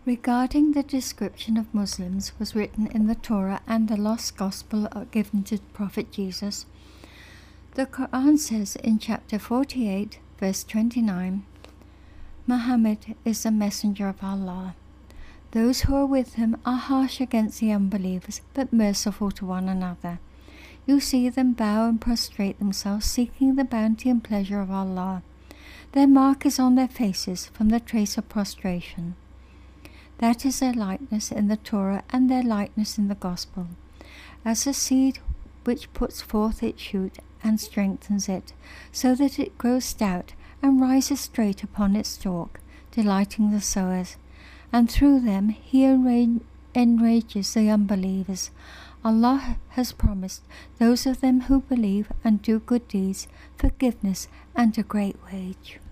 regarding the description of Muslims was written in the Torah and the lost gospel given to Prophet Jesus. The Quran says in chapter 48, verse 29, Muhammad is the messenger of Allah. Those who are with him are harsh against the unbelievers, but merciful to one another. You see them bow and prostrate themselves, seeking the bounty and pleasure of Allah. Their mark is on their faces from the trace of prostration. That is their likeness in the Torah and their likeness in the Gospel. As a seed which puts forth its shoot and strengthens it, so that it grows stout and rises straight upon its stalk, delighting the sowers. And through them he enrages the unbelievers. Allah has promised those of them who believe and do good deeds forgiveness and a great wage.